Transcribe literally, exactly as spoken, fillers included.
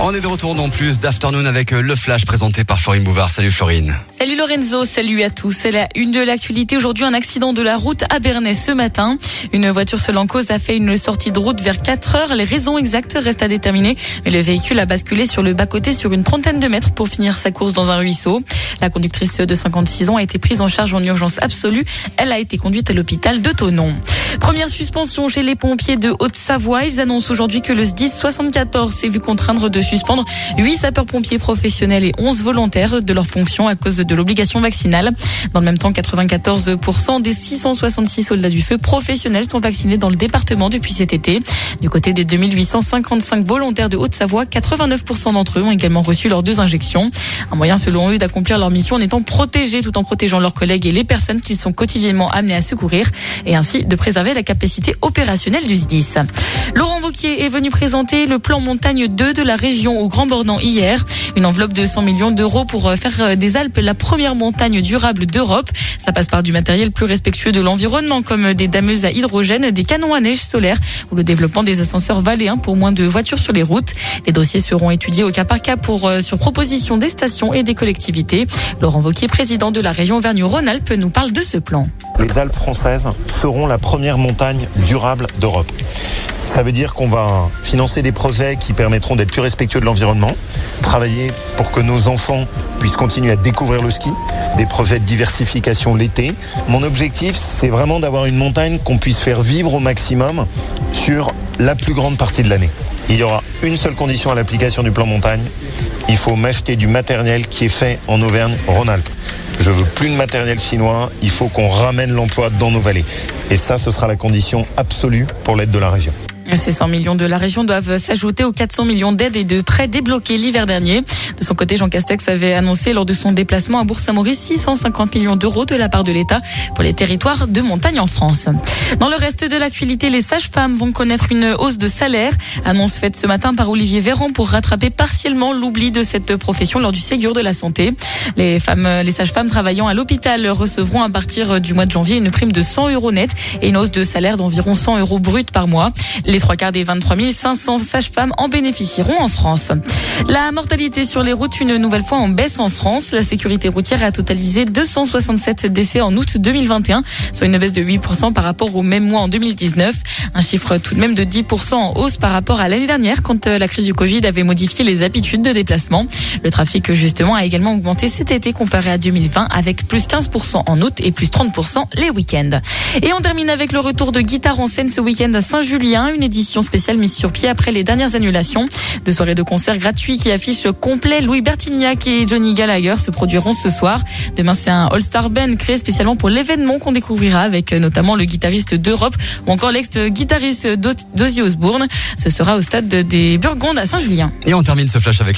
On est de retour dans plus d'Afternoon avec le Flash présenté par Florine Bouvard. Salut Florine. Salut Lorenzo, salut à tous. C'est la une de l'actualité. Aujourd'hui, un accident de la route à Bernay ce matin. Une voiture seule en cause a fait une sortie de route vers quatre heures. Les raisons exactes restent à déterminer. Mais le véhicule a basculé sur le bas-côté sur une trentaine de mètres pour finir sa course dans un ruisseau. La conductrice de cinquante-six ans a été prise en charge en urgence absolue. Elle a été conduite à l'hôpital de Thonon. Première suspension chez les pompiers de Haute-Savoie. Ils annoncent aujourd'hui que le S D I S soixante-quatorze s'est vu contraindre de suspendre huit sapeurs-pompiers professionnels et onze volontaires de leurs fonctions à cause de l'obligation vaccinale. Dans le même temps, quatre-vingt-quatorze pour cent des six cent soixante-six soldats du feu professionnels sont vaccinés dans le département depuis cet été. Du côté des deux mille huit cent cinquante-cinq volontaires de Haute-Savoie, quatre-vingt-neuf pour cent d'entre eux ont également reçu leurs deux injections. Un moyen selon eux d'accomplir leur mission en étant protégés tout en protégeant leurs collègues et les personnes qu'ils sont quotidiennement amenés à secourir et ainsi de préserver la capacité opérationnelle du S D I S. Laurent Wauquiez est venu présenter le plan montagne deux de la région au Grand Bornand hier. Une enveloppe de cent millions d'euros pour faire des Alpes la première montagne durable d'Europe. Ça passe par du matériel plus respectueux de l'environnement comme des dameuses à hydrogène, des canons à neige solaire ou le développement des ascenseurs valléens pour moins de voitures sur les routes. Les dossiers seront étudiés au cas par cas pour, sur proposition des stations et des collectivités. Laurent Wauquiez, président de la région Auvergne-Rhône-Alpes, nous parle de ce plan. Les Alpes françaises seront la première montagne durable d'Europe. Ça veut dire qu'on va financer des projets qui permettront d'être plus respectueux de l'environnement, travailler pour que nos enfants puissent continuer à découvrir le ski, des projets de diversification l'été. Mon objectif, c'est vraiment d'avoir une montagne qu'on puisse faire vivre au maximum sur la plus grande partie de l'année. Il y aura une seule condition à l'application du plan montagne, il faut m'acheter du matériel qui est fait en Auvergne-Rhône-Alpes. Je veux plus de matériel chinois, il faut qu'on ramène l'emploi dans nos vallées. Et ça, ce sera la condition absolue pour l'aide de la région. Ces cent millions de la région doivent s'ajouter aux quatre cents millions d'aides et de prêts débloqués l'hiver dernier. De son côté, Jean Castex avait annoncé lors de son déplacement à Bourg-Saint-Maurice six cent cinquante millions d'euros de la part de l'État pour les territoires de montagne en France. Dans le reste de l'actualité, les sages-femmes vont connaître une hausse de salaire. Annonce faite ce matin par Olivier Véran pour rattraper partiellement l'oubli de cette profession lors du Ségur de la santé. Les femmes, les sages-femmes travaillant à l'hôpital recevront à partir du mois de janvier une prime de cent euros net et une hausse de salaire d'environ cent euros brut par mois. Les trois quarts des vingt-trois mille cinq cents sages-femmes en bénéficieront en France. La mortalité sur les routes, une nouvelle fois en baisse en France. La sécurité routière a totalisé deux cent soixante-sept décès en août deux mille vingt et un, soit une baisse de huit pour cent par rapport au même mois en deux mille dix-neuf. Un chiffre tout de même de dix pour cent en hausse par rapport à l'année dernière quand la crise du Covid avait modifié les habitudes de déplacement. Le trafic, justement, a également augmenté cet été comparé à deux mille vingt avec plus quinze pour cent en août et plus trente pour cent les week-ends. Et on termine avec le retour de Guitare en scène ce week-end à Saint-Julien, une édition spéciale mise sur pied après les dernières annulations. Deux soirées de concerts gratuits qui affichent complet. Louis Bertignac et Johnny Gallagher se produiront ce soir. Demain, c'est un All-Star Band créé spécialement pour l'événement qu'on découvrira avec notamment le guitariste d'Europe ou encore l'ex-guitariste d'Ozzy Osbourne. Ce sera au stade des Burgondes à Saint-Julien. Et on termine ce flash avec